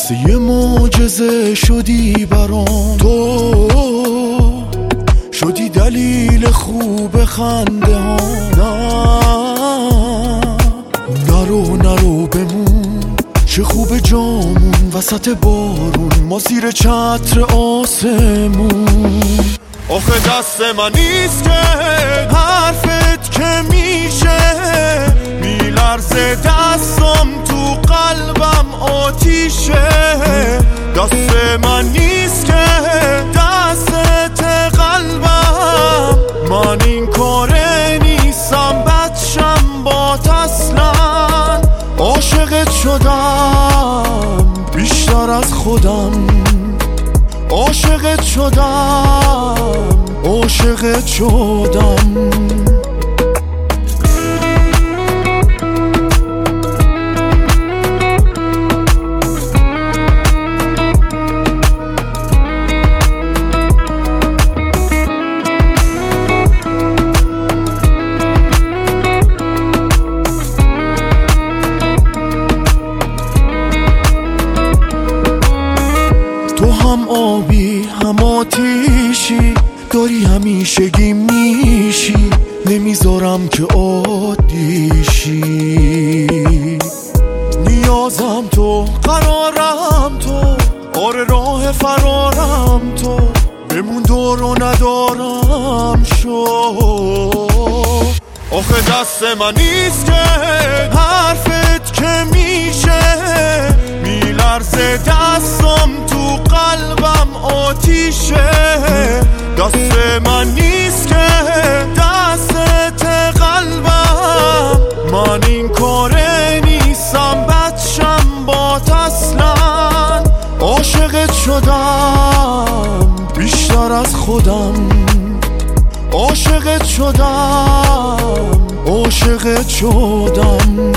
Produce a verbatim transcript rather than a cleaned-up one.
مثل یه معجزه شدی برام، تو شدی دلیل خوب خنده ها. نه نرو نرو بمون، چه خوب جامون وسط بارون، ما زیر چتر آسمون. آخه دست من نیست که حرفت که میشه، میلرزه دستم تو قلبم آتیشه. دست من نیست که دست قلبم، من این کاره نیستم بچم با اصلا. عاشقت شدم بیشتر از خودم، عاشقت شدم عاشقت شدم. تو هم آبی هم آتیشی، داری همیشگی میشی، نمیذارم که عادیشی. نیازم تو، قرارم تو، آره راه فرارم تو، بمون دور و ندارم شو. آخه دست من نیست که حرفت که میشه، میلرزه دستم تو قلبم آتیشه. دست من نیست که دست قلبم، من این کاره نیستم بچم با اصلا. عاشقت شدم بیشتر از خودم، عاشقت شدم عاشقت شدم.